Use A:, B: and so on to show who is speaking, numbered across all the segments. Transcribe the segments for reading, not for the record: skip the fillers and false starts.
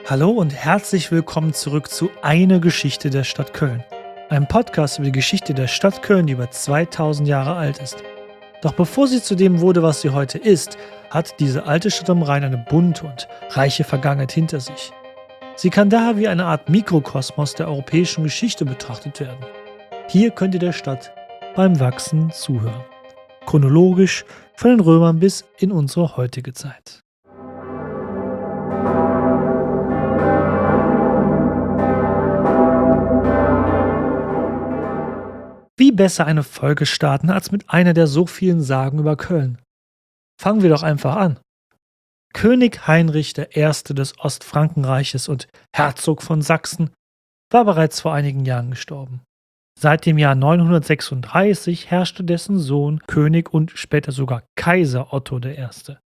A: Hallo und herzlich willkommen zurück zu Eine Geschichte der Stadt Köln. Einem Podcast über die Geschichte der Stadt Köln, die über 2000 Jahre alt ist. Doch bevor sie zu dem wurde, was sie heute ist, hat diese alte Stadt am Rhein eine bunte und reiche Vergangenheit hinter sich. Sie kann daher wie eine Art Mikrokosmos der europäischen Geschichte betrachtet werden. Hier könnt ihr der Stadt beim Wachsen zuhören. Chronologisch von den Römern bis in unsere heutige Zeit. Wie besser eine Folge starten als mit einer der so vielen Sagen über Köln? Fangen wir doch einfach an. König Heinrich I. des Ostfrankenreiches und Herzog von Sachsen war bereits vor einigen Jahren gestorben. Seit dem Jahr 936 herrschte dessen Sohn König und später sogar Kaiser Otto I.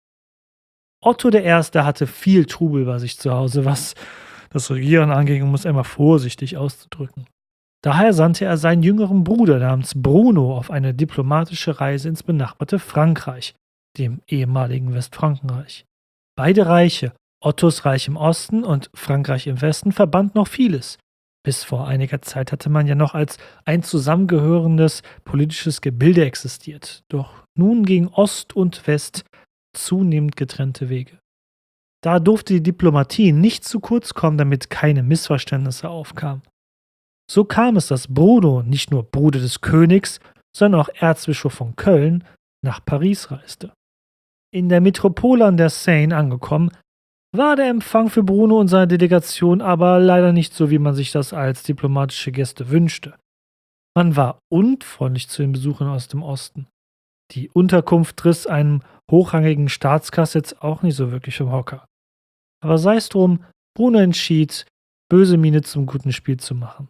A: Otto I. hatte viel Trubel bei sich zu Hause, was das Regieren anging, um es einmal vorsichtig auszudrücken. Daher sandte er seinen jüngeren Bruder namens Bruno auf eine diplomatische Reise ins benachbarte Frankreich, dem ehemaligen Westfrankenreich. Beide Reiche, Ottos Reich im Osten und Frankreich im Westen, verband noch vieles. Bis vor einiger Zeit hatte man ja noch als ein zusammengehörendes politisches Gebilde existiert. Doch nun gingen Ost und West zunehmend getrennte Wege. Da durfte die Diplomatie nicht zu kurz kommen, damit keine Missverständnisse aufkamen. So kam es, dass Bruno, nicht nur Bruder des Königs, sondern auch Erzbischof von Köln, nach Paris reiste. In der Metropole an der Seine angekommen, war der Empfang für Bruno und seine Delegation aber leider nicht so, wie man sich das als diplomatische Gäste wünschte. Man war unfreundlich zu den Besuchern aus dem Osten. Die Unterkunft riss einem hochrangigen Staatsgast jetzt auch nicht so wirklich vom Hocker. Aber sei es drum, Bruno entschied, böse Miene zum guten Spiel zu machen.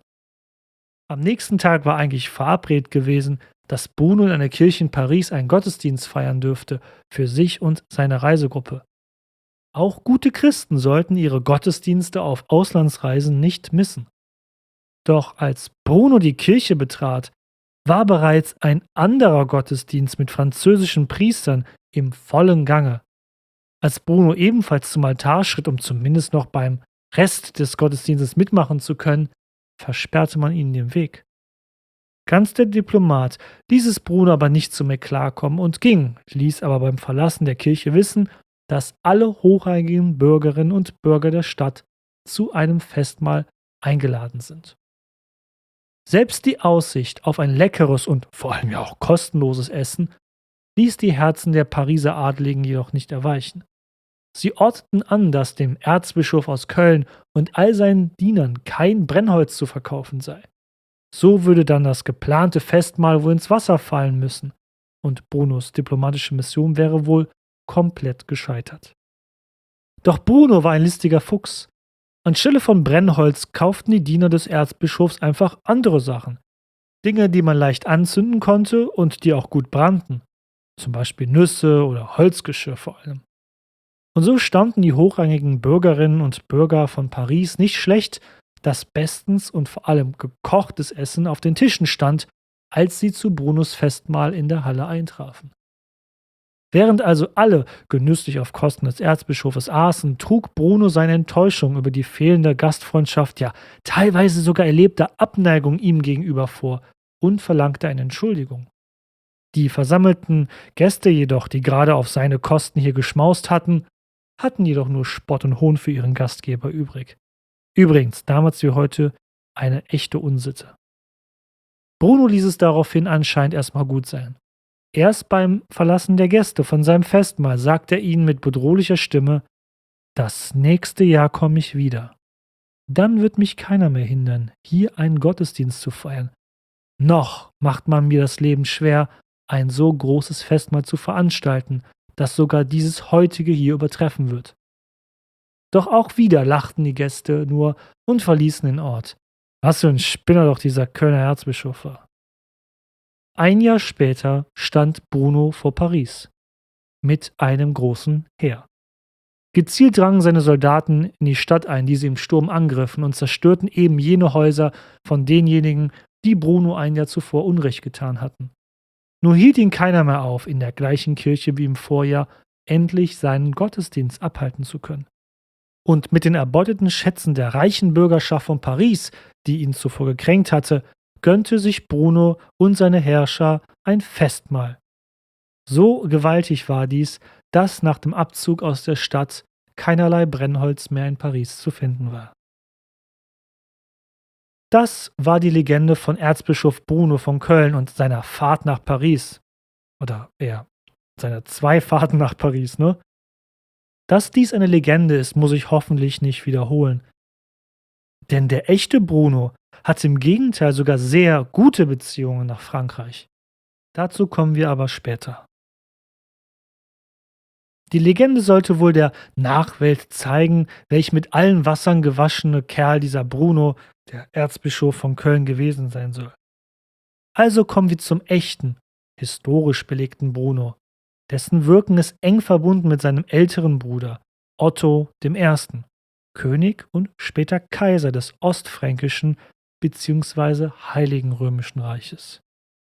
A: Am nächsten Tag war eigentlich verabredet gewesen, dass Bruno in einer Kirche in Paris einen Gottesdienst feiern dürfte, für sich und seine Reisegruppe. Auch gute Christen sollten ihre Gottesdienste auf Auslandsreisen nicht missen. Doch als Bruno die Kirche betrat, war bereits ein anderer Gottesdienst mit französischen Priestern im vollen Gange. Als Bruno ebenfalls zum Altar schritt, um zumindest noch beim Rest des Gottesdienstes mitmachen zu können, versperrte man ihnen den Weg. Ganz der Diplomat ließ es Bruno aber nicht zu mehr klarkommen und ging, ließ aber beim Verlassen der Kirche wissen, dass alle hochrangigen Bürgerinnen und Bürger der Stadt zu einem Festmahl eingeladen sind. Selbst die Aussicht auf ein leckeres und vor allem ja auch kostenloses Essen ließ die Herzen der Pariser Adligen jedoch nicht erweichen. Sie ordneten an, dass dem Erzbischof aus Köln und all seinen Dienern kein Brennholz zu verkaufen sei. So würde dann das geplante Festmahl wohl ins Wasser fallen müssen, und Brunos diplomatische Mission wäre wohl komplett gescheitert. Doch Bruno war ein listiger Fuchs. Anstelle von Brennholz kauften die Diener des Erzbischofs einfach andere Sachen. Dinge, die man leicht anzünden konnte und die auch gut brannten. Zum Beispiel Nüsse oder Holzgeschirr vor allem. Und so staunten die hochrangigen Bürgerinnen und Bürger von Paris nicht schlecht, dass bestens und vor allem gekochtes Essen auf den Tischen stand, als sie zu Brunos Festmahl in der Halle eintrafen. Während also alle genüsslich auf Kosten des Erzbischofes aßen, trug Bruno seine Enttäuschung über die fehlende Gastfreundschaft, ja teilweise sogar erlebte Abneigung ihm gegenüber vor und verlangte eine Entschuldigung. Die versammelten Gäste jedoch, die gerade auf seine Kosten hier geschmaust hatten jedoch nur Spott und Hohn für ihren Gastgeber übrig. Übrigens, damals wie heute, eine echte Unsitte. Bruno ließ es daraufhin anscheinend erstmal gut sein. Erst beim Verlassen der Gäste von seinem Festmahl sagte er ihnen mit bedrohlicher Stimme: „Das nächste Jahr komme ich wieder. Dann wird mich keiner mehr hindern, hier einen Gottesdienst zu feiern. Noch macht man mir das Leben schwer, ein so großes Festmahl zu veranstalten, das sogar dieses heutige hier übertreffen wird.“ Doch auch wieder lachten die Gäste nur und verließen den Ort. Was für ein Spinner doch dieser Kölner Erzbischof war. Ein Jahr später stand Bruno vor Paris mit einem großen Heer. Gezielt drangen seine Soldaten in die Stadt ein, die sie im Sturm angriffen und zerstörten eben jene Häuser von denjenigen, die Bruno ein Jahr zuvor Unrecht getan hatten. Nur hielt ihn keiner mehr auf, in der gleichen Kirche wie im Vorjahr endlich seinen Gottesdienst abhalten zu können. Und mit den erbeuteten Schätzen der reichen Bürgerschaft von Paris, die ihn zuvor gekränkt hatte, gönnte sich Bruno und seine Herrscher ein Festmahl. So gewaltig war dies, dass nach dem Abzug aus der Stadt keinerlei Brennholz mehr in Paris zu finden war. Das war die Legende von Erzbischof Bruno von Köln und seiner Fahrt nach Paris. Oder eher seiner 2 Fahrten nach Paris, ne? Dass dies eine Legende ist, muss ich hoffentlich nicht wiederholen. Denn der echte Bruno hat im Gegenteil sogar sehr gute Beziehungen nach Frankreich. Dazu kommen wir aber später. Die Legende sollte wohl der Nachwelt zeigen, welch mit allen Wassern gewaschene Kerl dieser Bruno, der Erzbischof von Köln, gewesen sein soll. Also kommen wir zum echten, historisch belegten Bruno. Dessen Wirken ist eng verbunden mit seinem älteren Bruder, Otto I., König und später Kaiser des Ostfränkischen bzw. Heiligen Römischen Reiches.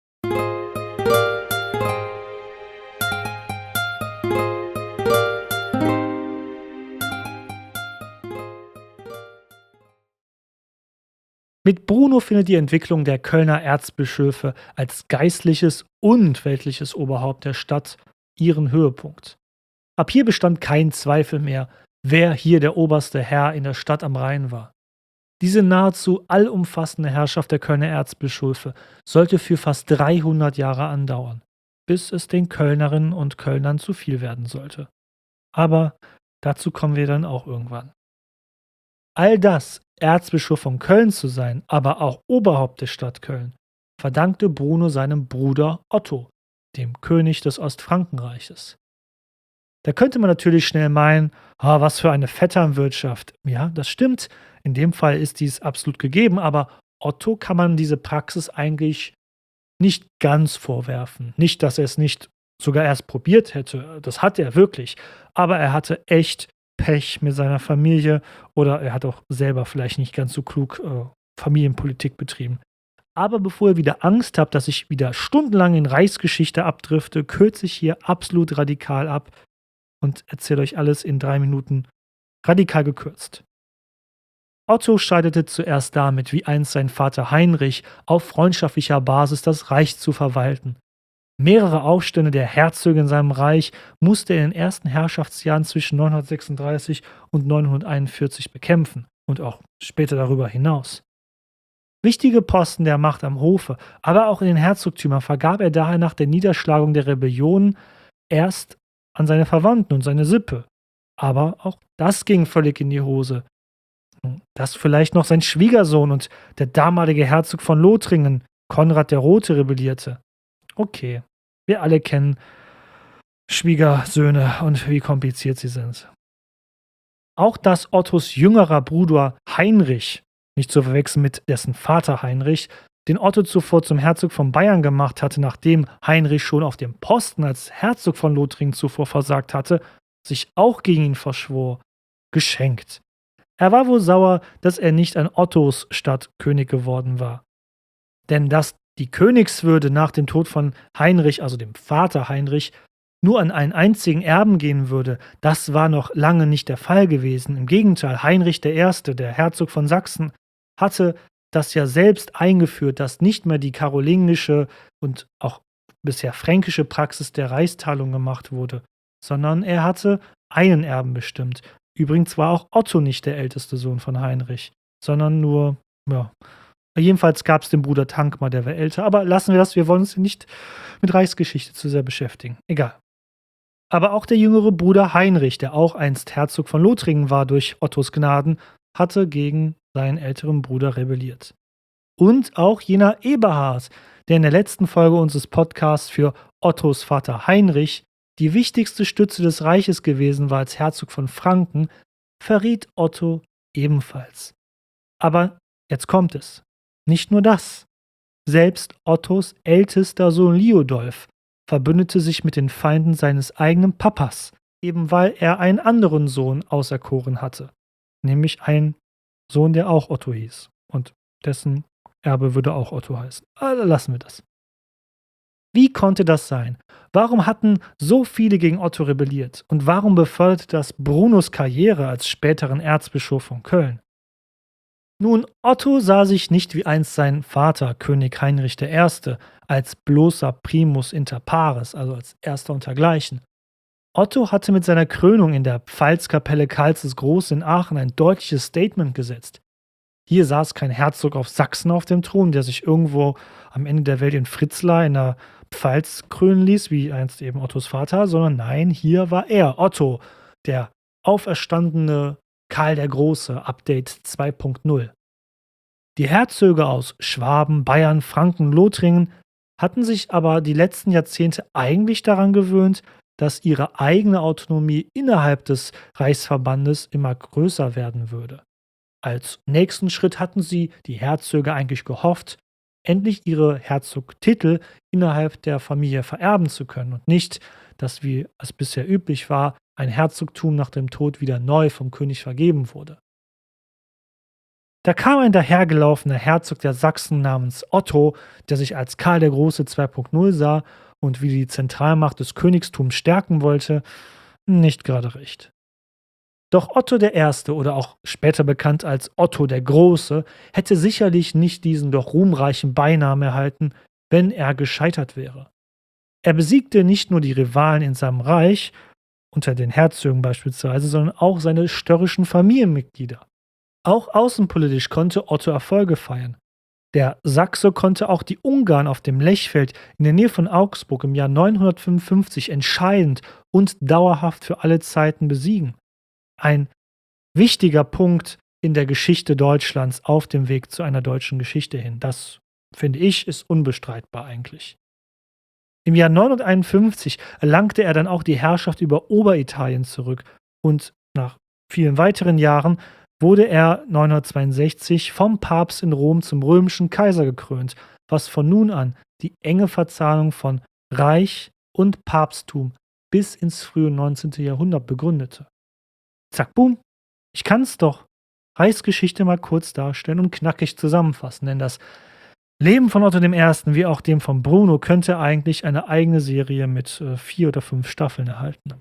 A: Mit Bruno findet die Entwicklung der Kölner Erzbischöfe als geistliches und weltliches Oberhaupt der Stadt ihren Höhepunkt. Ab hier bestand kein Zweifel mehr, wer hier der oberste Herr in der Stadt am Rhein war. Diese nahezu allumfassende Herrschaft der Kölner Erzbischöfe sollte für fast 300 Jahre andauern, bis es den Kölnerinnen und Kölnern zu viel werden sollte. Aber dazu kommen wir dann auch irgendwann. All das, Erzbischof von Köln zu sein, aber auch Oberhaupt der Stadt Köln, verdankte Bruno seinem Bruder Otto, dem König des Ostfrankenreiches. Da könnte man natürlich schnell meinen, was für eine Vetternwirtschaft. Ja, das stimmt, in dem Fall ist dies absolut gegeben, aber Otto kann man diese Praxis eigentlich nicht ganz vorwerfen. Nicht, dass er es nicht sogar erst probiert hätte, das hat er wirklich, aber er hatte echt Pech mit seiner Familie oder er hat auch selber vielleicht nicht ganz so klug Familienpolitik betrieben. Aber bevor ihr wieder Angst habt, dass ich wieder stundenlang in Reichsgeschichte abdrifte, kürze ich hier absolut radikal ab und erzähle euch alles in 3 Minuten radikal gekürzt. Otto scheiterte zuerst damit, wie einst sein Vater Heinrich, auf freundschaftlicher Basis das Reich zu verwalten. Mehrere Aufstände der Herzöge in seinem Reich musste er in den ersten Herrschaftsjahren zwischen 936 und 941 bekämpfen und auch später darüber hinaus. Wichtige Posten der Macht am Hofe, aber auch in den Herzogtümern vergab er daher nach der Niederschlagung der Rebellionen erst an seine Verwandten und seine Sippe. Aber auch das ging völlig in die Hose. Dass vielleicht noch sein Schwiegersohn und der damalige Herzog von Lothringen, Konrad der Rote, rebellierte. Okay, wir alle kennen Schwiegersöhne und wie kompliziert sie sind. Auch dass Ottos jüngerer Bruder Heinrich, nicht zu verwechseln mit dessen Vater Heinrich, den Otto zuvor zum Herzog von Bayern gemacht hatte, nachdem Heinrich schon auf dem Posten als Herzog von Lothringen zuvor versagt hatte, sich auch gegen ihn verschwor, geschenkt. Er war wohl sauer, dass er nicht an Ottos Stadt König geworden war. Denn dass die Königswürde nach dem Tod von Heinrich, also dem Vater Heinrich, nur an einen einzigen Erben gehen würde, das war noch lange nicht der Fall gewesen. Im Gegenteil, Heinrich I., der Herzog von Sachsen, hatte das ja selbst eingeführt, dass nicht mehr die karolingische und auch bisher fränkische Praxis der Reichsteilung gemacht wurde, sondern er hatte einen Erben bestimmt. Übrigens war auch Otto nicht der älteste Sohn von Heinrich, sondern nur, ja, jedenfalls gab es den Bruder Tankmar, der war älter, aber lassen wir das, wir wollen uns nicht mit Reichsgeschichte zu sehr beschäftigen. Egal. Aber auch der jüngere Bruder Heinrich, der auch einst Herzog von Lothringen war durch Ottos Gnaden, hatte gegen seinen älteren Bruder rebelliert. Und auch jener Eberhard, der in der letzten Folge unseres Podcasts für Ottos Vater Heinrich die wichtigste Stütze des Reiches gewesen war als Herzog von Franken, verriet Otto ebenfalls. Aber jetzt kommt es. Nicht nur das. Selbst Ottos ältester Sohn Liudolf verbündete sich mit den Feinden seines eigenen Papas, eben weil er einen anderen Sohn auserkoren hatte, nämlich einen Sohn, der auch Otto hieß und dessen Erbe würde auch Otto heißen. Also lassen wir das. Wie konnte das sein? Warum hatten so viele gegen Otto rebelliert? Und warum beförderte das Brunos Karriere als späteren Erzbischof von Köln? Nun, Otto sah sich nicht wie einst sein Vater, König Heinrich I., als bloßer Primus inter pares, also als Erster untergleichen. Otto hatte mit seiner Krönung in der Pfalzkapelle Karls des Großen in Aachen ein deutliches Statement gesetzt. Hier saß kein Herzog auf Sachsen auf dem Thron, der sich irgendwo am Ende der Welt in Fritzlar in der Pfalz krönen ließ, wie einst eben Ottos Vater, sondern nein, hier war er, Otto, der auferstandene Karl der Große, Update 2.0. Die Herzöge aus Schwaben, Bayern, Franken, Lothringen hatten sich aber die letzten Jahrzehnte eigentlich daran gewöhnt, dass ihre eigene Autonomie innerhalb des Reichsverbandes immer größer werden würde. Als nächsten Schritt hatten sie, die Herzöge, eigentlich gehofft, endlich ihre Herzogtitel innerhalb der Familie vererben zu können und nicht, dass, wie es bisher üblich war, ein Herzogtum nach dem Tod wieder neu vom König vergeben wurde. Da kam ein dahergelaufener Herzog der Sachsen namens Otto, der sich als Karl der Große 2.0 sah und wie die Zentralmacht des Königstums stärken wollte, nicht gerade recht. Doch Otto der Erste oder auch später bekannt als Otto der Große hätte sicherlich nicht diesen doch ruhmreichen Beinamen erhalten, wenn er gescheitert wäre. Er besiegte nicht nur die Rivalen in seinem Reich, unter den Herzögen beispielsweise, sondern auch seine störrischen Familienmitglieder. Auch außenpolitisch konnte Otto Erfolge feiern. Der Sachse konnte auch die Ungarn auf dem Lechfeld in der Nähe von Augsburg im Jahr 955 entscheidend und dauerhaft für alle Zeiten besiegen. Ein wichtiger Punkt in der Geschichte Deutschlands auf dem Weg zu einer deutschen Geschichte hin. Das, finde ich, ist unbestreitbar eigentlich. Im Jahr 951 erlangte er dann auch die Herrschaft über Oberitalien zurück und nach vielen weiteren Jahren wurde er 962 vom Papst in Rom zum römischen Kaiser gekrönt, was von nun an die enge Verzahnung von Reich und Papsttum bis ins frühe 19. Jahrhundert begründete. Zack, boom. Ich kann es doch. Reichsgeschichte mal kurz darstellen und knackig zusammenfassen, denn das Leben von Otto I. wie auch dem von Bruno könnte eigentlich eine eigene Serie mit 4 oder 5 Staffeln erhalten.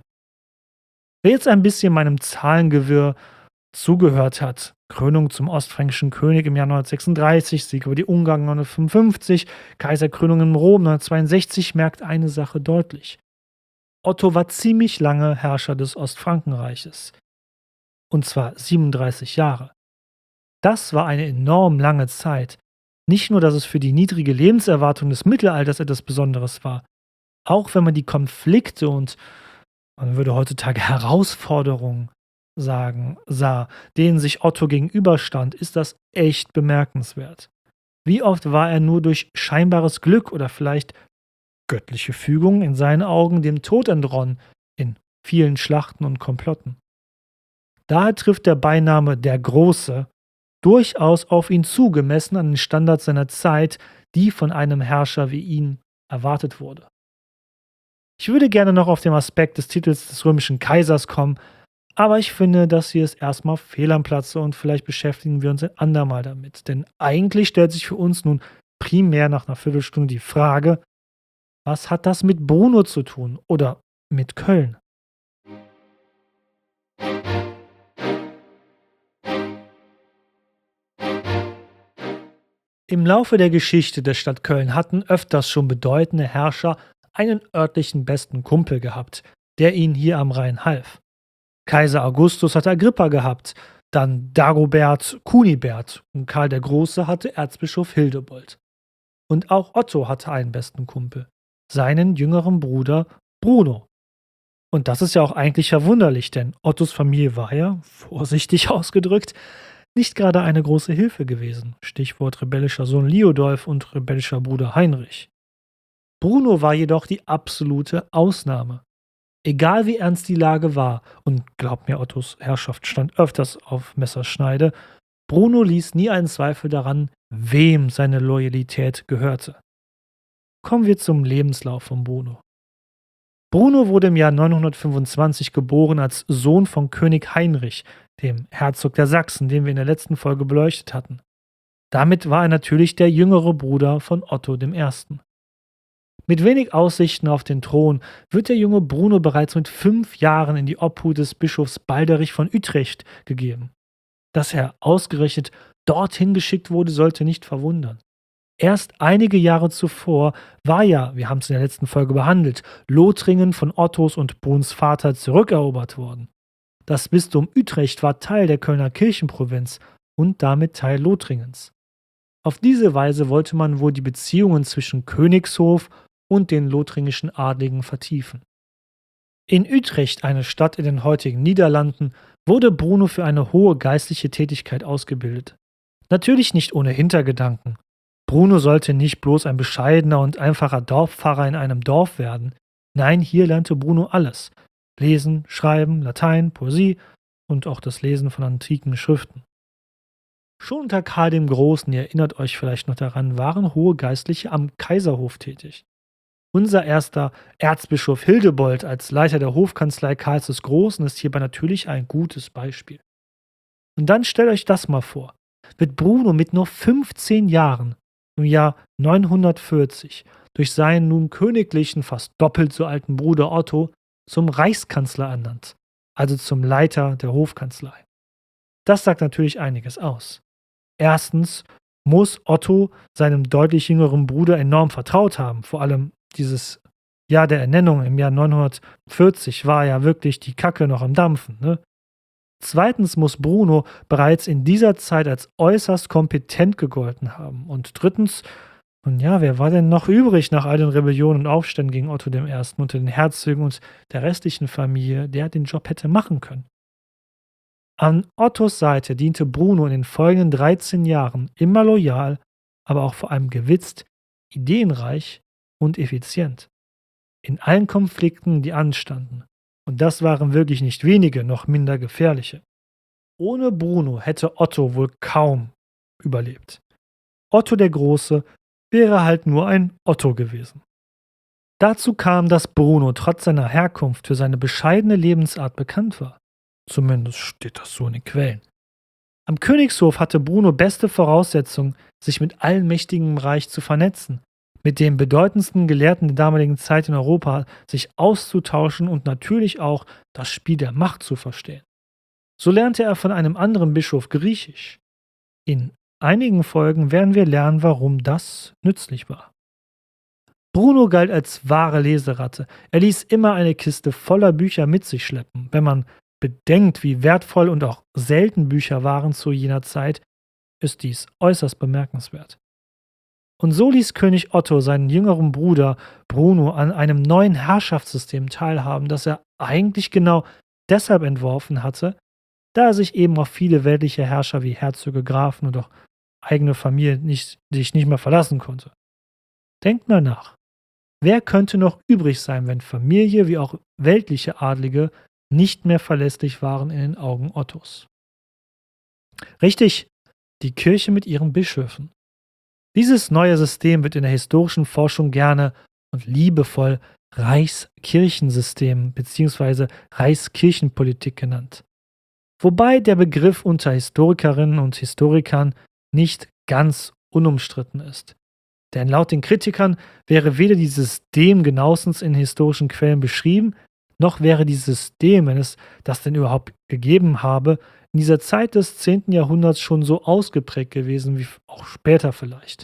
A: Wer jetzt ein bisschen meinem Zahlengewirr zugehört hat, Krönung zum ostfränkischen König im Jahr 936, Sieg über die Ungarn 955, Kaiserkrönung in Rom 962, merkt eine Sache deutlich. Otto war ziemlich lange Herrscher des Ostfrankenreiches. Und zwar 37 Jahre. Das war eine enorm lange Zeit. Nicht nur, dass es für die niedrige Lebenserwartung des Mittelalters etwas Besonderes war, auch wenn man die Konflikte und, man würde heutzutage Herausforderungen sagen, sah, denen sich Otto gegenüberstand, ist das echt bemerkenswert. Wie oft war er nur durch scheinbares Glück oder vielleicht göttliche Fügung in seinen Augen dem Tod entronnen in vielen Schlachten und Komplotten. Daher trifft der Beiname der Große durchaus auf ihn zu, gemessen an den Standards seiner Zeit, die von einem Herrscher wie ihn erwartet wurde. Ich würde gerne noch auf den Aspekt des Titels des römischen Kaisers kommen, aber ich finde, dass hier es erstmal fehl am Platze und vielleicht beschäftigen wir uns ein andermal damit. Denn eigentlich stellt sich für uns nun primär nach einer Viertelstunde die Frage, was hat das mit Bruno zu tun oder mit Köln? Im Laufe der Geschichte der Stadt Köln hatten öfters schon bedeutende Herrscher einen örtlichen besten Kumpel gehabt, der ihnen hier am Rhein half. Kaiser Augustus hatte Agrippa gehabt, dann Dagobert Kunibert und Karl der Große hatte Erzbischof Hildebold. Und auch Otto hatte einen besten Kumpel, seinen jüngeren Bruder Bruno. Und das ist ja auch eigentlich verwunderlich, denn Ottos Familie war ja, vorsichtig ausgedrückt, nicht gerade eine große Hilfe gewesen. Stichwort rebellischer Sohn Liudolf und rebellischer Bruder Heinrich. Bruno war jedoch die absolute Ausnahme. Egal wie ernst die Lage war, und glaubt mir, Ottos Herrschaft stand öfters auf Messerschneide, Bruno ließ nie einen Zweifel daran, wem seine Loyalität gehörte. Kommen wir zum Lebenslauf von Bruno. Bruno wurde im Jahr 925 geboren als Sohn von König Heinrich, dem Herzog der Sachsen, den wir in der letzten Folge beleuchtet hatten. Damit war er natürlich der jüngere Bruder von Otto I. Mit wenig Aussichten auf den Thron wird der junge Bruno bereits mit 5 Jahren in die Obhut des Bischofs Balderich von Utrecht gegeben. Dass er ausgerechnet dorthin geschickt wurde, sollte nicht verwundern. Erst einige Jahre zuvor war ja, wir haben es in der letzten Folge behandelt, Lothringen von Ottos und Bruns Vater zurückerobert worden. Das Bistum Utrecht war Teil der Kölner Kirchenprovinz und damit Teil Lothringens. Auf diese Weise wollte man wohl die Beziehungen zwischen Königshof und den lothringischen Adligen vertiefen. In Utrecht, eine Stadt in den heutigen Niederlanden, wurde Bruno für eine hohe geistliche Tätigkeit ausgebildet. Natürlich nicht ohne Hintergedanken. Bruno sollte nicht bloß ein bescheidener und einfacher Dorfpfarrer in einem Dorf werden. Nein, hier lernte Bruno alles. Lesen, Schreiben, Latein, Poesie und auch das Lesen von antiken Schriften. Schon unter Karl dem Großen, ihr erinnert euch vielleicht noch daran, waren hohe Geistliche am Kaiserhof tätig. Unser erster Erzbischof Hildebold als Leiter der Hofkanzlei Karls des Großen ist hierbei natürlich ein gutes Beispiel. Und dann stellt euch das mal vor. Wird Bruno mit nur 15 Jahren im Jahr 940 durch seinen nun königlichen, fast doppelt so alten Bruder Otto zum Reichskanzler ernannt, also zum Leiter der Hofkanzlei. Das sagt natürlich einiges aus. Erstens muss Otto seinem deutlich jüngeren Bruder enorm vertraut haben. Vor allem dieses Jahr der Ernennung im Jahr 940 war ja wirklich die Kacke noch am Dampfen. Ne? Zweitens muss Bruno bereits in dieser Zeit als äußerst kompetent gegolten haben. Und drittens, und ja, wer war denn noch übrig nach all den Rebellionen und Aufständen gegen Otto I. unter den Herzögen und der restlichen Familie, der den Job hätte machen können? An Ottos Seite diente Bruno in den folgenden 13 Jahren immer loyal, aber auch vor allem gewitzt, ideenreich und effizient. In allen Konflikten, die anstanden. Und das waren wirklich nicht wenige, noch minder gefährliche. Ohne Bruno hätte Otto wohl kaum überlebt. Otto der Große wäre halt nur ein Otto gewesen. Dazu kam, dass Bruno trotz seiner Herkunft für seine bescheidene Lebensart bekannt war. Zumindest steht das so in den Quellen. Am Königshof hatte Bruno beste Voraussetzungen, sich mit allen Mächtigen im Reich zu vernetzen, mit den bedeutendsten Gelehrten der damaligen Zeit in Europa sich auszutauschen und natürlich auch das Spiel der Macht zu verstehen. So lernte er von einem anderen Bischof Griechisch. In einigen Folgen werden wir lernen, warum das nützlich war. Bruno galt als wahre Leseratte. Er ließ immer eine Kiste voller Bücher mit sich schleppen. Wenn man bedenkt, wie wertvoll und auch selten Bücher waren zu jener Zeit, ist dies äußerst bemerkenswert. Und so ließ König Otto seinen jüngeren Bruder Bruno an einem neuen Herrschaftssystem teilhaben, das er eigentlich genau deshalb entworfen hatte, da er sich eben auf viele weltliche Herrscher wie Herzöge, Grafen und auch eigene Familie sich nicht mehr verlassen konnte. Denkt mal nach. Wer könnte noch übrig sein, wenn Familie wie auch weltliche Adlige nicht mehr verlässlich waren in den Augen Ottos? Richtig, die Kirche mit ihren Bischöfen. Dieses neue System wird in der historischen Forschung gerne und liebevoll Reichskirchensystem bzw. Reichskirchenpolitik genannt. Wobei der Begriff unter Historikerinnen und Historikern nicht ganz unumstritten ist. Denn laut den Kritikern wäre weder dieses System genauestens in historischen Quellen beschrieben, noch wäre dieses System, wenn es das denn überhaupt gegeben habe, in dieser Zeit des 10. Jahrhunderts schon so ausgeprägt gewesen wie auch später vielleicht.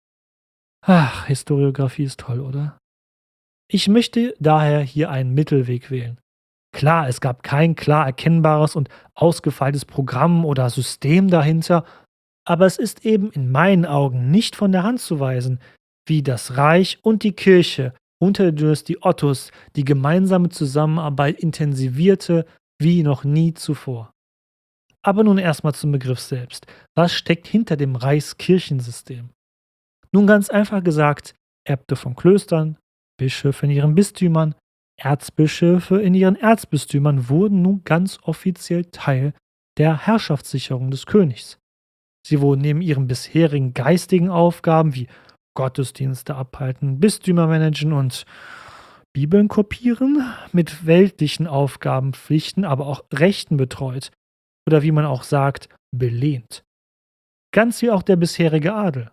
A: Ach, Historiographie ist toll, oder? Ich möchte daher hier einen Mittelweg wählen. Klar, es gab kein klar erkennbares und ausgefeiltes Programm oder System dahinter, aber es ist eben in meinen Augen nicht von der Hand zu weisen, wie das Reich und die Kirche unter der Dynastie Ottos die gemeinsame Zusammenarbeit intensivierte wie noch nie zuvor. Aber nun erstmal zum Begriff selbst. Was steckt hinter dem Reichskirchensystem? Nun ganz einfach gesagt, Äbte von Klöstern, Bischöfe in ihren Bistümern, Erzbischöfe in ihren Erzbistümern wurden nun ganz offiziell Teil der Herrschaftssicherung des Königs. Sie wurden neben ihren bisherigen geistigen Aufgaben wie Gottesdienste abhalten, Bistümer managen und Bibeln kopieren, mit weltlichen Aufgaben, Pflichten, aber auch Rechten betreut oder wie man auch sagt, belehnt. Ganz wie auch der bisherige Adel.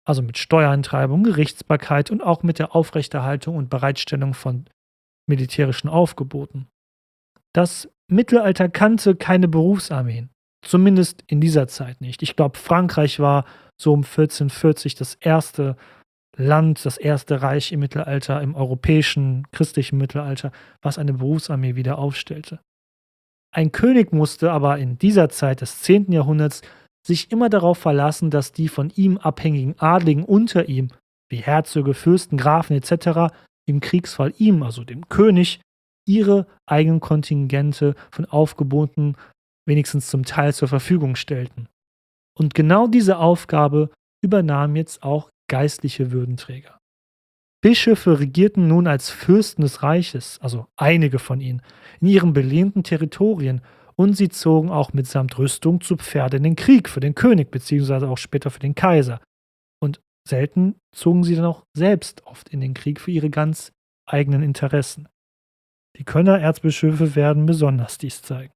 A: also mit Steuereintreibung, Gerichtsbarkeit und auch mit der Aufrechterhaltung und Bereitstellung von militärischen Aufgeboten. Das Mittelalter kannte keine Berufsarmeen, zumindest in dieser Zeit nicht. Ich glaube, Frankreich war so um 1440 das erste Land, das erste Reich im Mittelalter, im europäischen christlichen Mittelalter, was eine Berufsarmee wieder aufstellte. Ein König musste aber in dieser Zeit des 10. Jahrhunderts sich immer darauf verlassen, dass die von ihm abhängigen Adligen unter ihm, wie Herzöge, Fürsten, Grafen etc., im Kriegsfall ihm, also dem König, ihre eigenen Kontingente von Aufgeboten wenigstens zum Teil zur Verfügung stellten. Und genau diese Aufgabe übernahmen jetzt auch geistliche Würdenträger. Bischöfe regierten nun als Fürsten des Reiches, also einige von ihnen, in ihren belehnten Territorien, und sie zogen auch mitsamt Rüstung zu Pferde in den Krieg für den König beziehungsweise auch später für den Kaiser. Und selten zogen sie dann auch selbst oft in den Krieg für ihre ganz eigenen Interessen. Die Kölner Erzbischöfe werden besonders dies zeigen.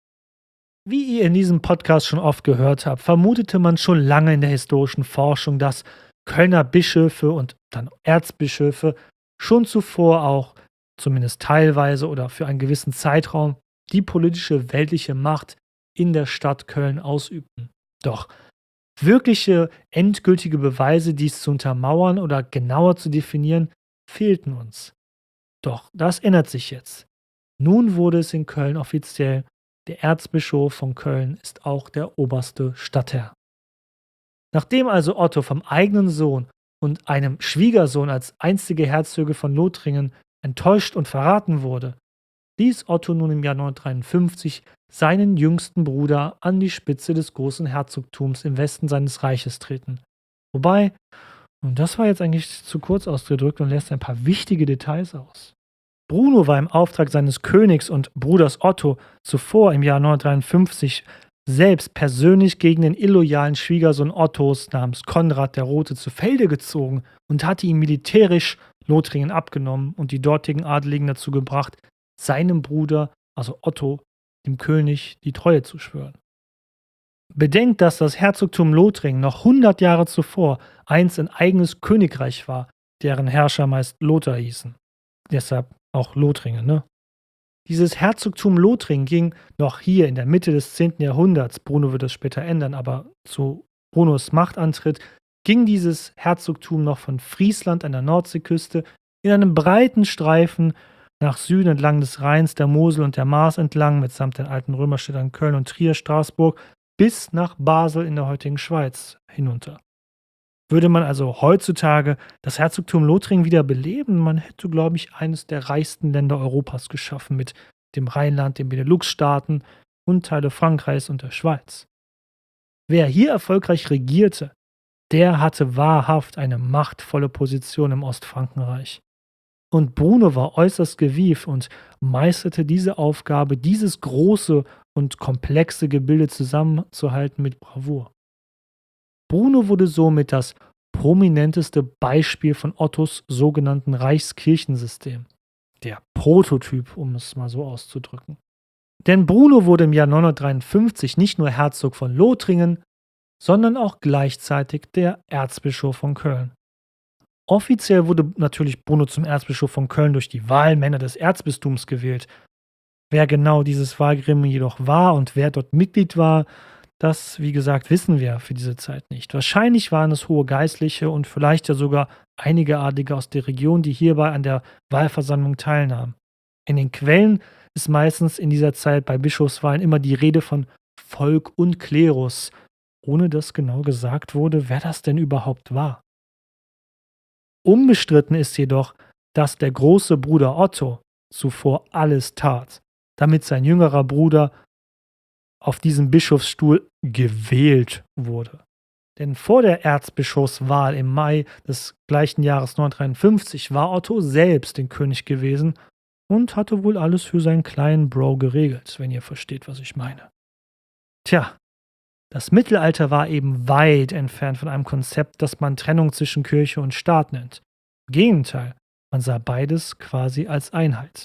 A: Wie ihr in diesem Podcast schon oft gehört habt, vermutete man schon lange in der historischen Forschung, dass Kölner Bischöfe und dann Erzbischöfe schon zuvor auch, zumindest teilweise oder für einen gewissen Zeitraum, die politische weltliche Macht in der Stadt Köln ausübten. Doch wirkliche, endgültige Beweise, dies zu untermauern oder genauer zu definieren, fehlten uns. Doch das ändert sich jetzt. Nun wurde es in Köln offiziell: der Erzbischof von Köln ist auch der oberste Stadtherr. Nachdem also Otto vom eigenen Sohn und einem Schwiegersohn als einstige Herzöge von Lothringen enttäuscht und verraten wurde, ließ Otto nun im Jahr 953 seinen jüngsten Bruder an die Spitze des großen Herzogtums im Westen seines Reiches treten. Wobei, und das war jetzt eigentlich zu kurz ausgedrückt und lässt ein paar wichtige Details aus. Bruno war im Auftrag seines Königs und Bruders Otto zuvor im Jahr 953 selbst persönlich gegen den illoyalen Schwiegersohn Ottos namens Konrad der Rote zu Felde gezogen und hatte ihm militärisch Lothringen abgenommen und die dortigen Adeligen dazu gebracht, seinem Bruder, also Otto, dem König, die Treue zu schwören. Bedenkt, dass das Herzogtum Lothringen noch 100 Jahre zuvor einst ein eigenes Königreich war, deren Herrscher meist Lothar hießen. Deshalb auch Lothringen, ne? Dieses Herzogtum Lothringen ging noch hier in der Mitte des 10. Jahrhunderts, Bruno wird es später ändern, aber zu Brunos Machtantritt ging dieses Herzogtum noch von Friesland an der Nordseeküste in einem breiten Streifen nach Süden entlang des Rheins, der Mosel und der Maas entlang, mitsamt den alten Römerstädten Köln und Trier, Straßburg, bis nach Basel in der heutigen Schweiz hinunter. Würde man also heutzutage das Herzogtum Lothringen wieder beleben, man hätte, glaube ich, eines der reichsten Länder Europas geschaffen mit dem Rheinland, den Benelux-Staaten und Teile Frankreichs und der Schweiz. Wer hier erfolgreich regierte, der hatte wahrhaft eine machtvolle Position im Ostfrankenreich. Und Bruno war äußerst gewieft und meisterte diese Aufgabe, dieses große und komplexe Gebilde zusammenzuhalten, mit Bravour. Bruno wurde somit das prominenteste Beispiel von Ottos sogenannten Reichskirchensystem. Der Prototyp, um es mal so auszudrücken. Denn Bruno wurde im Jahr 953 nicht nur Herzog von Lothringen, sondern auch gleichzeitig der Erzbischof von Köln. Offiziell wurde natürlich Bruno zum Erzbischof von Köln durch die Wahlmänner des Erzbistums gewählt. Wer genau dieses Wahlgremium jedoch war und wer dort Mitglied war, das, wie gesagt, wissen wir für diese Zeit nicht. Wahrscheinlich waren es hohe Geistliche und vielleicht ja sogar einige Adlige aus der Region, die hierbei an der Wahlversammlung teilnahmen. In den Quellen ist meistens in dieser Zeit bei Bischofswahlen immer die Rede von Volk und Klerus, ohne dass genau gesagt wurde, wer das denn überhaupt war. Unbestritten ist jedoch, dass der große Bruder Otto zuvor alles tat, damit sein jüngerer Bruder auf diesem Bischofsstuhl gewählt wurde. Denn vor der Erzbischofswahl im Mai des gleichen Jahres 953 war Otto selbst den König gewesen und hatte wohl alles für seinen kleinen Bro geregelt, wenn ihr versteht, was ich meine. Tja, das Mittelalter war eben weit entfernt von einem Konzept, das man Trennung zwischen Kirche und Staat nennt. Im Gegenteil, man sah beides quasi als Einheit.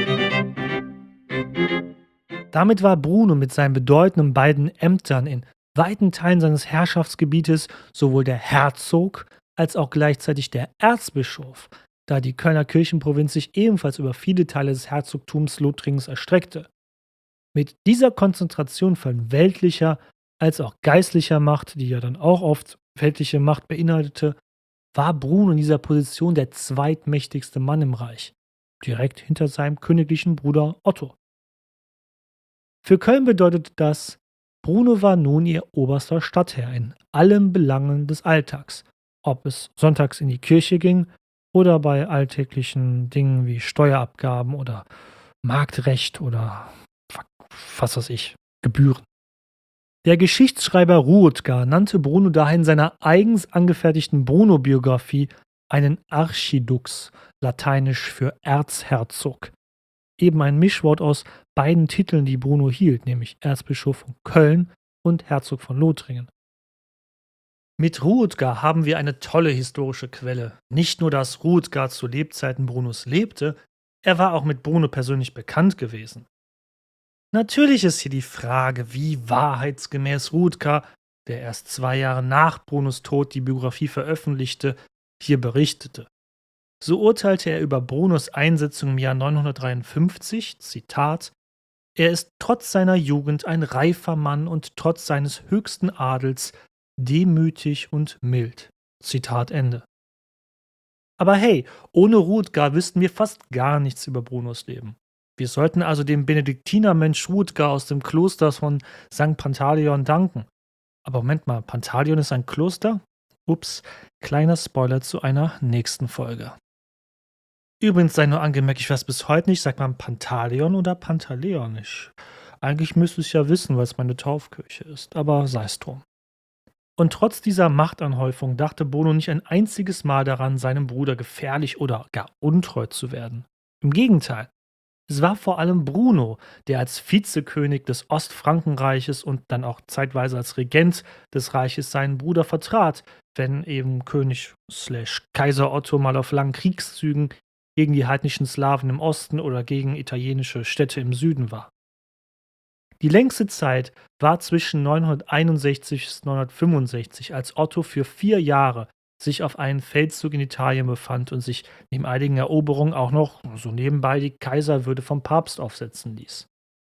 A: Damit war Bruno mit seinen bedeutenden beiden Ämtern in weiten Teilen seines Herrschaftsgebietes sowohl der Herzog als auch gleichzeitig der Erzbischof, da die Kölner Kirchenprovinz sich ebenfalls über viele Teile des Herzogtums Lothringens erstreckte. Mit dieser Konzentration von weltlicher als auch geistlicher Macht, die ja dann auch oft weltliche Macht beinhaltete, war Bruno in dieser Position der zweitmächtigste Mann im Reich, direkt hinter seinem königlichen Bruder Otto. Für Köln bedeutete das, Bruno war nun ihr oberster Stadtherr in allen Belangen des Alltags, ob es sonntags in die Kirche ging oder bei alltäglichen Dingen wie Steuerabgaben oder Marktrecht oder was weiß ich, Gebühren. Der Geschichtsschreiber Ruotger nannte Bruno daher in seiner eigens angefertigten Bruno-Biografie einen Archidux, lateinisch für Erzherzog. Eben ein Mischwort aus beiden Titeln, die Bruno hielt, nämlich Erzbischof von Köln und Herzog von Lothringen. Mit Ruotger haben wir eine tolle historische Quelle. Nicht nur, dass Ruotger zu Lebzeiten Brunos lebte, er war auch mit Bruno persönlich bekannt gewesen. Natürlich ist hier die Frage, wie wahrheitsgemäß Rutka, der erst 2 Jahre nach Brunos Tod die Biografie veröffentlichte, hier berichtete. So urteilte er über Brunos Einsetzung im Jahr 953, Zitat: „Er ist trotz seiner Jugend ein reifer Mann und trotz seines höchsten Adels demütig und mild.“ Zitat Ende. Aber hey, ohne Ruthgar wüssten wir fast gar nichts über Brunos Leben. Wir sollten also dem Benediktinermönch Ruthgar aus dem Kloster von St. Pantaleon danken. Aber Moment mal, Pantaleon ist ein Kloster? Ups, kleiner Spoiler zu einer nächsten Folge. Übrigens sei nur angemerkt, ich weiß bis heute nicht, sagt man Pantaleon oder Pantaleon? Eigentlich müsste ich es ja wissen, weil es meine Taufkirche ist, aber sei es drum. Und trotz dieser Machtanhäufung dachte Bono nicht ein einziges Mal daran, seinem Bruder gefährlich oder gar untreu zu werden. Im Gegenteil, es war vor allem Bruno, der als Vizekönig des Ostfrankenreiches und dann auch zeitweise als Regent des Reiches seinen Bruder vertrat, wenn eben König/Kaiser Otto mal auf langen Kriegszügen gegen die heidnischen Slawen im Osten oder gegen italienische Städte im Süden war. Die längste Zeit war zwischen 961 bis 965, als Otto für 4 Jahre sich auf einen Feldzug in Italien befand und sich neben einigen Eroberungen auch noch so nebenbei die Kaiserwürde vom Papst aufsetzen ließ.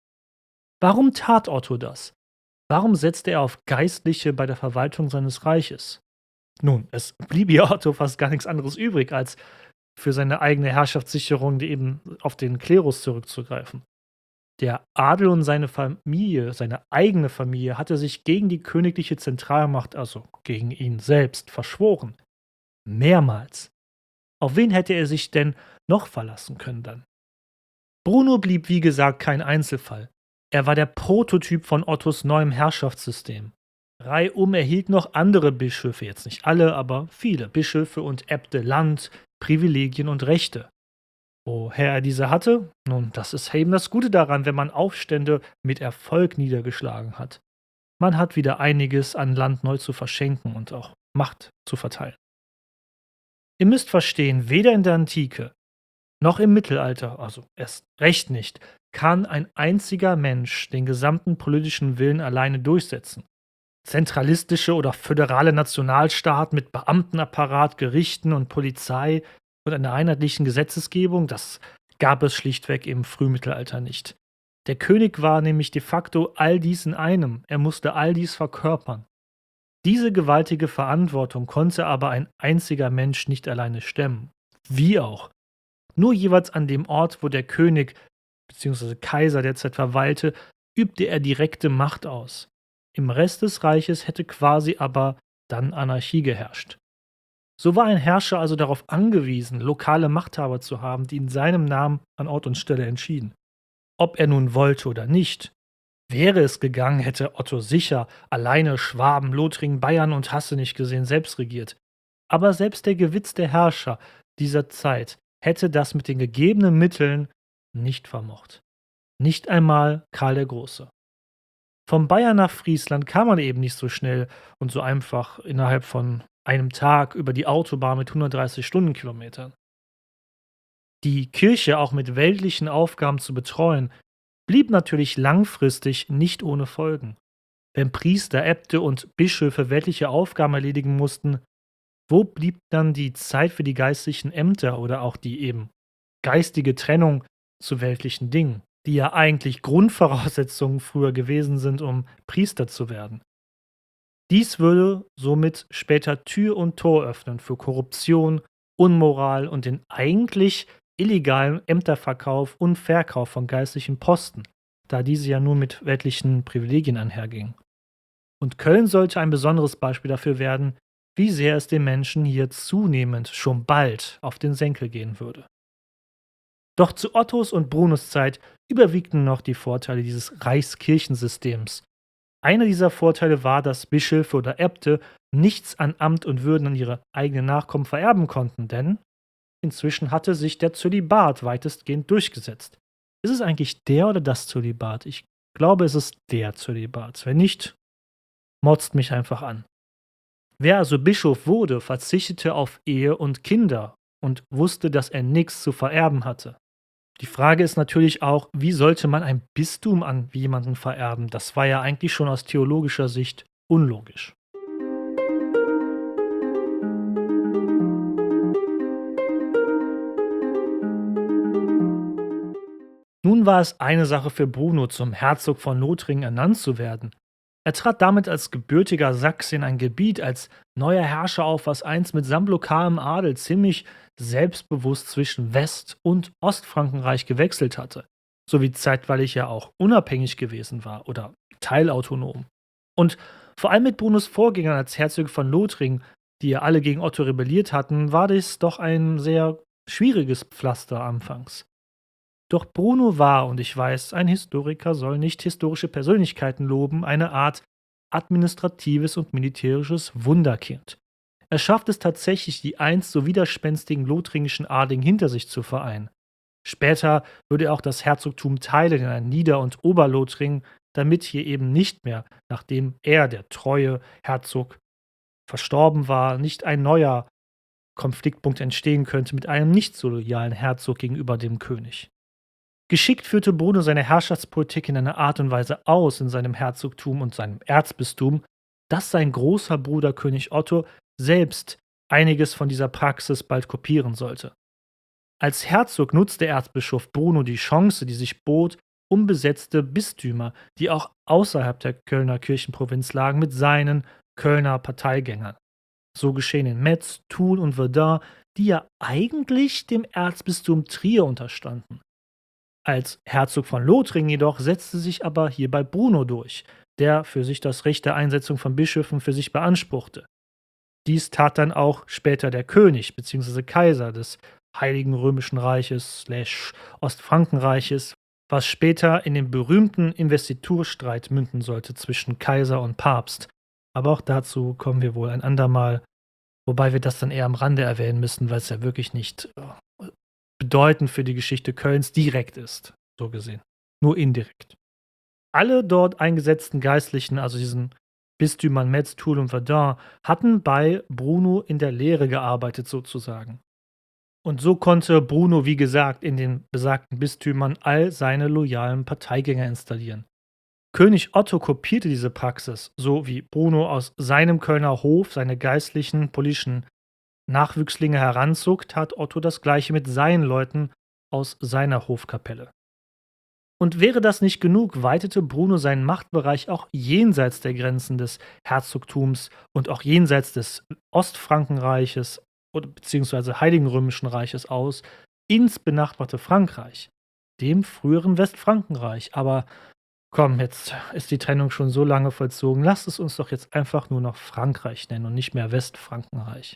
A: Warum tat Otto das? Warum setzte er auf Geistliche bei der Verwaltung seines Reiches? Nun, es blieb ja Otto fast gar nichts anderes übrig, als für seine eigene Herrschaftssicherung eben auf den Klerus zurückzugreifen. Der Adel und seine Familie, seine eigene Familie, hatte sich gegen die königliche Zentralmacht, also gegen ihn selbst, verschworen. Mehrmals. Auf wen hätte er sich denn noch verlassen können dann? Bruno blieb wie gesagt kein Einzelfall. Er war der Prototyp von Ottos neuem Herrschaftssystem. Reihum erhielten noch andere Bischöfe, jetzt nicht alle, aber viele Bischöfe und Äbte Land, Privilegien und Rechte. Woher er diese hatte? Nun, das ist eben das Gute daran, wenn man Aufstände mit Erfolg niedergeschlagen hat. Man hat wieder einiges an Land neu zu verschenken und auch Macht zu verteilen. Ihr müsst verstehen, weder in der Antike noch im Mittelalter, also erst recht nicht, kann ein einziger Mensch den gesamten politischen Willen alleine durchsetzen. Zentralistische oder föderale Nationalstaat mit Beamtenapparat, Gerichten und Polizei und einer einheitlichen Gesetzesgebung, das gab es schlichtweg im Frühmittelalter nicht. Der König war nämlich de facto all dies in einem, er musste all dies verkörpern. Diese gewaltige Verantwortung konnte aber ein einziger Mensch nicht alleine stemmen. Wie auch. Nur jeweils an dem Ort, wo der König bzw. Kaiser derzeit verweilte, übte er direkte Macht aus. Im Rest des Reiches hätte quasi aber dann Anarchie geherrscht. So war ein Herrscher also darauf angewiesen, lokale Machthaber zu haben, die in seinem Namen an Ort und Stelle entschieden. Ob er nun wollte oder nicht. Wäre es gegangen, hätte Otto sicher alleine Schwaben, Lothringen, Bayern und Hasse nicht gesehen selbst regiert. Aber selbst der gewitzte Herrscher dieser Zeit hätte das mit den gegebenen Mitteln nicht vermocht. Nicht einmal Karl der Große. Von Bayern nach Friesland kam man eben nicht so schnell und so einfach innerhalb von einem Tag über die Autobahn mit 130 Stundenkilometern. Die Kirche auch mit weltlichen Aufgaben zu betreuen, blieb natürlich langfristig nicht ohne Folgen. Wenn Priester, Äbte und Bischöfe weltliche Aufgaben erledigen mussten, wo blieb dann die Zeit für die geistlichen Ämter oder auch die eben geistige Trennung zu weltlichen Dingen, die ja eigentlich Grundvoraussetzungen früher gewesen sind, um Priester zu werden? Dies würde somit später Tür und Tor öffnen für Korruption, Unmoral und den eigentlich illegalen Ämterverkauf und Verkauf von geistlichen Posten, da diese ja nur mit weltlichen Privilegien einhergingen. Und Köln sollte ein besonderes Beispiel dafür werden, wie sehr es den Menschen hier zunehmend schon bald auf den Senkel gehen würde. Doch zu Ottos und Brunos Zeit überwiegten noch die Vorteile dieses Reichskirchensystems. Einer dieser Vorteile war, dass Bischöfe oder Äbte nichts an Amt und Würden an ihre eigenen Nachkommen vererben konnten, denn inzwischen hatte sich der Zölibat weitestgehend durchgesetzt. Ist es eigentlich der oder das Zölibat? Ich glaube, es ist der Zölibat. Wenn nicht, motzt mich einfach an. Wer also Bischof wurde, verzichtete auf Ehe und Kinder und wusste, dass er nichts zu vererben hatte. Die Frage ist natürlich auch, wie sollte man ein Bistum an jemanden vererben? Das war ja eigentlich schon aus theologischer Sicht unlogisch. Nun war es eine Sache für Bruno, zum Herzog von Lothringen ernannt zu werden. Er trat damit als gebürtiger Sachse in ein Gebiet als neuer Herrscher auf, was einst mit samtlokalem Adel ziemlich selbstbewusst zwischen West- und Ostfrankenreich gewechselt hatte, sowie zeitweilig ja auch unabhängig gewesen war oder teilautonom. Und vor allem mit Brunos Vorgängern als Herzöge von Lothringen, die ja alle gegen Otto rebelliert hatten, war dies doch ein sehr schwieriges Pflaster anfangs. Doch Bruno war, und ich weiß, ein Historiker soll nicht historische Persönlichkeiten loben, eine Art administratives und militärisches Wunderkind. Er schafft es tatsächlich, die einst so widerspenstigen lothringischen Adligen hinter sich zu vereinen. Später würde er auch das Herzogtum teilen in ein Nieder- und Oberlothringen, damit hier eben nicht mehr, nachdem er, der treue Herzog, verstorben war, nicht ein neuer Konfliktpunkt entstehen könnte mit einem nicht so loyalen Herzog gegenüber dem König. Geschickt führte Bruno seine Herrschaftspolitik in einer Art und Weise aus in seinem Herzogtum und seinem Erzbistum, dass sein großer Bruder König Otto selbst einiges von dieser Praxis bald kopieren sollte. Als Herzog nutzte Erzbischof Bruno die Chance, die sich bot, unbesetzte Bistümer, die auch außerhalb der Kölner Kirchenprovinz lagen, mit seinen Kölner Parteigängern. So geschehen in Metz, Toul und Verdun, die ja eigentlich dem Erzbistum Trier unterstanden. Als Herzog von Lothringen jedoch setzte sich aber hierbei Bruno durch, der für sich das Recht der Einsetzung von Bischöfen für sich beanspruchte. Dies tat dann auch später der König bzw. Kaiser des Heiligen Römischen Reiches Ostfrankenreiches, was später in den berühmten Investiturstreit münden sollte zwischen Kaiser und Papst. Aber auch dazu kommen wir wohl ein andermal, wobei wir das dann eher am Rande erwähnen müssen, weil es ja wirklich nicht bedeutend für die Geschichte Kölns direkt ist, so gesehen. Nur indirekt. Alle dort eingesetzten Geistlichen, also diesen Bistümern Metz, Toul und Verdun, hatten bei Bruno in der Lehre gearbeitet sozusagen. Und so konnte Bruno, wie gesagt, in den besagten Bistümern all seine loyalen Parteigänger installieren. König Otto kopierte diese Praxis, so wie Bruno aus seinem Kölner Hof seine geistlichen politischen Nachwüchslinge heranzog, tat Otto das gleiche mit seinen Leuten aus seiner Hofkapelle. Und wäre das nicht genug, weitete Bruno seinen Machtbereich auch jenseits der Grenzen des Herzogtums und auch jenseits des Ostfrankenreiches oder beziehungsweise Heiligen Römischen Reiches aus, ins benachbarte Frankreich, dem früheren Westfrankenreich. Aber komm, jetzt ist die Trennung schon so lange vollzogen, lasst es uns doch jetzt einfach nur noch Frankreich nennen und nicht mehr Westfrankenreich.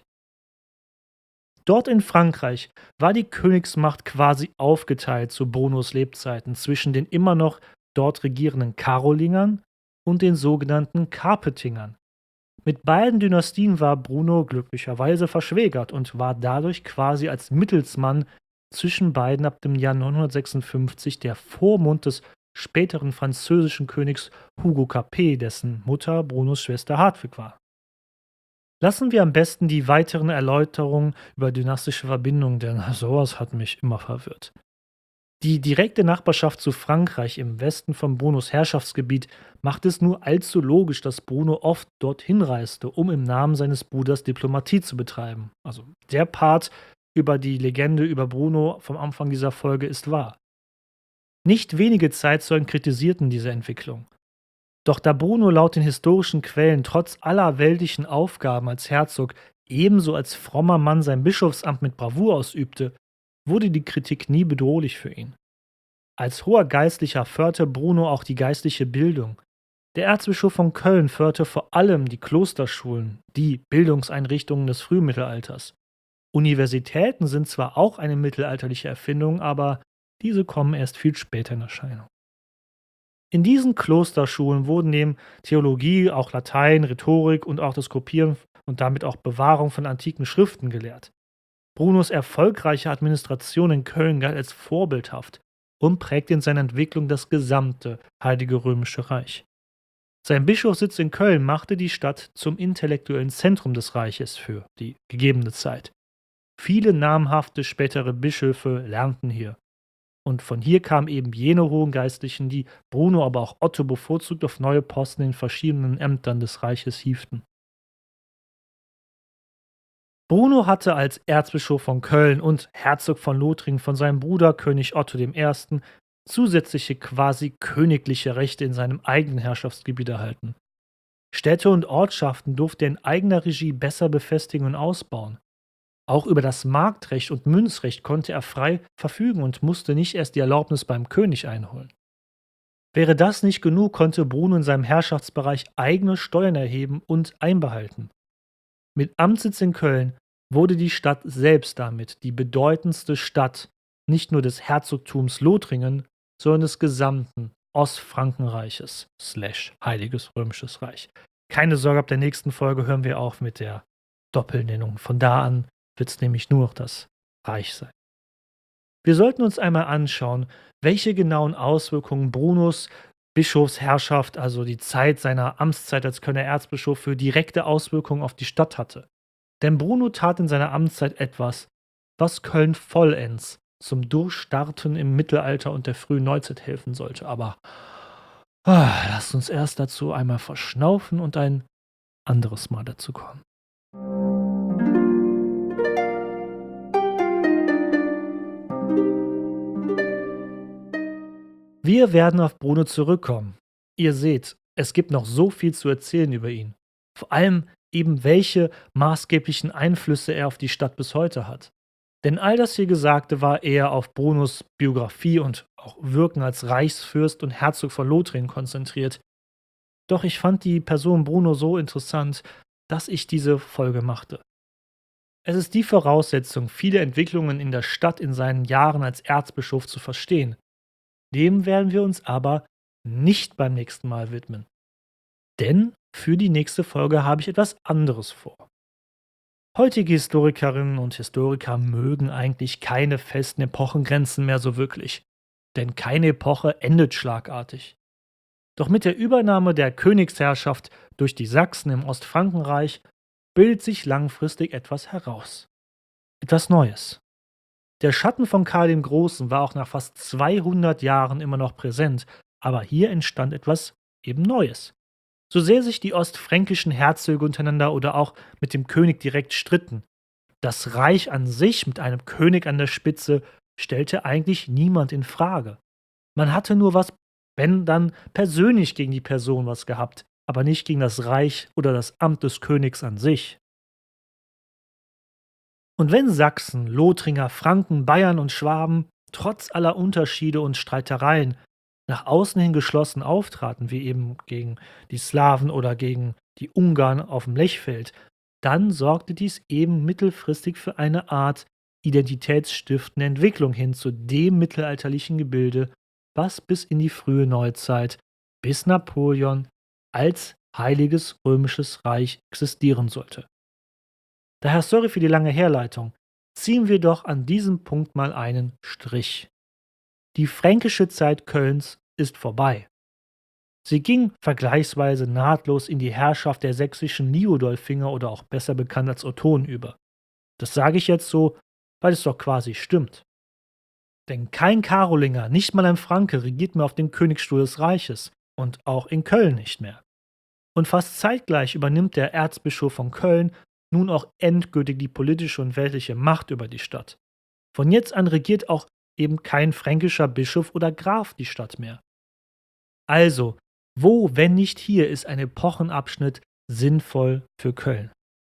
A: Dort in Frankreich war die Königsmacht quasi aufgeteilt zu Brunos Lebzeiten zwischen den immer noch dort regierenden Karolingern und den sogenannten Carpetingern. Mit beiden Dynastien war Bruno glücklicherweise verschwägert und war dadurch quasi als Mittelsmann zwischen beiden ab dem Jahr 956 der Vormund des späteren französischen Königs Hugo Capet, dessen Mutter Brunos Schwester Hadwig war. Lassen wir am besten die weiteren Erläuterungen über dynastische Verbindungen, denn sowas hat mich immer verwirrt. Die direkte Nachbarschaft zu Frankreich im Westen von Brunos Herrschaftsgebiet macht es nur allzu logisch, dass Bruno oft dorthin reiste, um im Namen seines Bruders Diplomatie zu betreiben. Also der Part über die Legende über Bruno vom Anfang dieser Folge ist wahr. Nicht wenige Zeitzeugen kritisierten diese Entwicklung. Doch da Bruno laut den historischen Quellen trotz aller weltlichen Aufgaben als Herzog ebenso als frommer Mann sein Bischofsamt mit Bravour ausübte, wurde die Kritik nie bedrohlich für ihn. Als hoher Geistlicher förderte Bruno auch die geistliche Bildung. Der Erzbischof von Köln förderte vor allem die Klosterschulen, die Bildungseinrichtungen des Frühmittelalters. Universitäten sind zwar auch eine mittelalterliche Erfindung, aber diese kommen erst viel später in Erscheinung. In diesen Klosterschulen wurden neben Theologie auch Latein, Rhetorik und auch das Kopieren und damit auch Bewahrung von antiken Schriften gelehrt. Brunos erfolgreiche Administration in Köln galt als vorbildhaft und prägte in seiner Entwicklung das gesamte Heilige Römische Reich. Sein Bischofssitz in Köln machte die Stadt zum intellektuellen Zentrum des Reiches für die gegebene Zeit. Viele namhafte spätere Bischöfe lernten hier. Und von hier kamen eben jene hohen Geistlichen, die Bruno, aber auch Otto bevorzugt auf neue Posten in verschiedenen Ämtern des Reiches hieften. Bruno hatte als Erzbischof von Köln und Herzog von Lothringen von seinem Bruder König Otto I. zusätzliche quasi königliche Rechte in seinem eigenen Herrschaftsgebiet erhalten. Städte und Ortschaften durfte er in eigener Regie besser befestigen und ausbauen. Auch über das Marktrecht und Münzrecht konnte er frei verfügen und musste nicht erst die Erlaubnis beim König einholen. Wäre das nicht genug, konnte Bruno in seinem Herrschaftsbereich eigene Steuern erheben und einbehalten. Mit Amtssitz in Köln wurde die Stadt selbst damit die bedeutendste Stadt nicht nur des Herzogtums Lothringen, sondern des gesamten Ostfrankenreiches / Heiliges Römisches Reich. Keine Sorge, ab der nächsten Folge hören wir auf mit der Doppelnennung. Von da an wird es nämlich nur noch das Reich sein. Wir sollten uns einmal anschauen, welche genauen Auswirkungen Brunos Bischofsherrschaft, also die Zeit seiner Amtszeit als Kölner Erzbischof, für direkte Auswirkungen auf die Stadt hatte. Denn Bruno tat in seiner Amtszeit etwas, was Köln vollends zum Durchstarten im Mittelalter und der frühen Neuzeit helfen sollte. Aber lasst uns erst dazu einmal verschnaufen und ein anderes Mal dazu kommen. Wir werden auf Bruno zurückkommen. Ihr seht, es gibt noch so viel zu erzählen über ihn. Vor allem eben, welche maßgeblichen Einflüsse er auf die Stadt bis heute hat. Denn all das hier Gesagte war eher auf Brunos Biografie und auch Wirken als Reichsfürst und Herzog von Lothringen konzentriert. Doch ich fand die Person Bruno so interessant, dass ich diese Folge machte. Es ist die Voraussetzung, viele Entwicklungen in der Stadt in seinen Jahren als Erzbischof zu verstehen. Dem werden wir uns aber nicht beim nächsten Mal widmen. Denn für die nächste Folge habe ich etwas anderes vor. Heutige Historikerinnen und Historiker mögen eigentlich keine festen Epochengrenzen mehr so wirklich. Denn keine Epoche endet schlagartig. Doch mit der Übernahme der Königsherrschaft durch die Sachsen im Ostfrankenreich bildet sich langfristig etwas heraus. Etwas Neues. Der Schatten von Karl dem Großen war auch nach fast 200 Jahren immer noch präsent, aber hier entstand etwas eben Neues. So sehr sich die ostfränkischen Herzöge untereinander oder auch mit dem König direkt stritten, das Reich an sich mit einem König an der Spitze stellte eigentlich niemand in Frage. Man hatte nur was, wenn dann persönlich gegen die Person was gehabt, aber nicht gegen das Reich oder das Amt des Königs an sich. Und wenn Sachsen, Lothringer, Franken, Bayern und Schwaben trotz aller Unterschiede und Streitereien nach außen hin geschlossen auftraten, wie eben gegen die Slawen oder gegen die Ungarn auf dem Lechfeld, dann sorgte dies eben mittelfristig für eine Art identitätsstiftende Entwicklung hin zu dem mittelalterlichen Gebilde, was bis in die frühe Neuzeit, bis Napoleon, als Heiliges Römisches Reich existieren sollte. Daher sorry für die lange Herleitung. Ziehen wir doch an diesem Punkt mal einen Strich. Die fränkische Zeit Kölns ist vorbei. Sie ging vergleichsweise nahtlos in die Herrschaft der sächsischen Liudolfinger oder auch besser bekannt als Ottonen über. Das sage ich jetzt so, weil es doch quasi stimmt. Denn kein Karolinger, nicht mal ein Franke, regiert mehr auf dem Königsstuhl des Reiches und auch in Köln nicht mehr. Und fast zeitgleich übernimmt der Erzbischof von Köln nun auch endgültig die politische und weltliche Macht über die Stadt. Von jetzt an regiert auch eben kein fränkischer Bischof oder Graf die Stadt mehr. Also, wo, wenn nicht hier, ist ein Epochenabschnitt sinnvoll für Köln?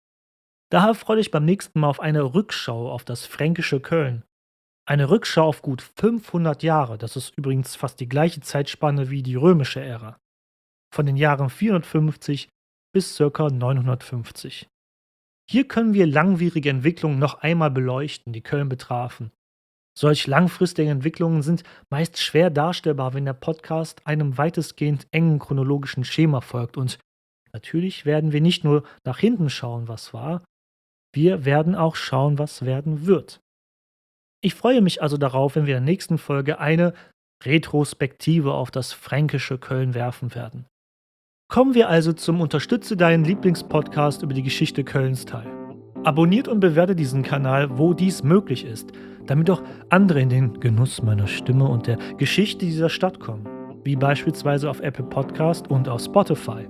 A: Daher freue dich beim nächsten Mal auf eine Rückschau auf das fränkische Köln. Eine Rückschau auf gut 500 Jahre, das ist übrigens fast die gleiche Zeitspanne wie die römische Ära. Von den Jahren 450 bis ca. 950. Hier können wir langwierige Entwicklungen noch einmal beleuchten, die Köln betrafen. Solch langfristige Entwicklungen sind meist schwer darstellbar, wenn der Podcast einem weitestgehend engen chronologischen Schema folgt. Und natürlich werden wir nicht nur nach hinten schauen, was war, wir werden auch schauen, was werden wird. Ich freue mich also darauf, wenn wir in der nächsten Folge eine Retrospektive auf das fränkische Köln werfen werden. Kommen wir also zum Unterstütze deinen Lieblingspodcast über die Geschichte Kölns Teil. Abonniert und bewerte diesen Kanal, wo dies möglich ist, damit auch andere in den Genuss meiner Stimme und der Geschichte dieser Stadt kommen, wie beispielsweise auf Apple Podcast und auf Spotify.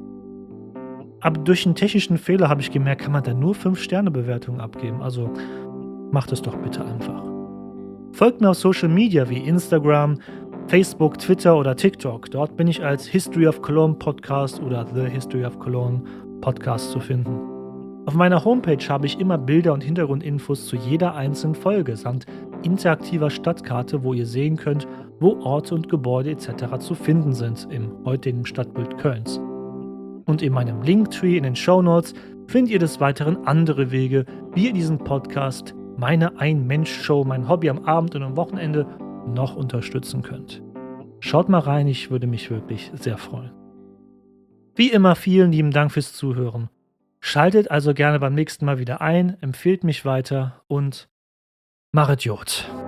A: Aber durch einen technischen Fehler habe ich gemerkt, kann man da nur 5-Sterne-Bewertungen abgeben, also macht es doch bitte einfach. Folgt mir auf Social Media wie Instagram, Facebook, Twitter oder TikTok. Dort bin ich als History of Cologne Podcast oder The History of Cologne Podcast zu finden. Auf meiner Homepage habe ich immer Bilder und Hintergrundinfos zu jeder einzelnen Folge samt interaktiver Stadtkarte, wo ihr sehen könnt, wo Orte und Gebäude etc. zu finden sind im heutigen Stadtbild Kölns. Und in meinem Linktree in den Shownotes findet ihr des Weiteren andere Wege, wie ihr diesen Podcast, meine Ein-Mensch-Show, mein Hobby am Abend und am Wochenende noch unterstützen könnt. Schaut mal rein, ich würde mich wirklich sehr freuen. Wie immer vielen lieben Dank fürs Zuhören. Schaltet also gerne beim nächsten Mal wieder ein, empfehlt mich weiter und machet Jod.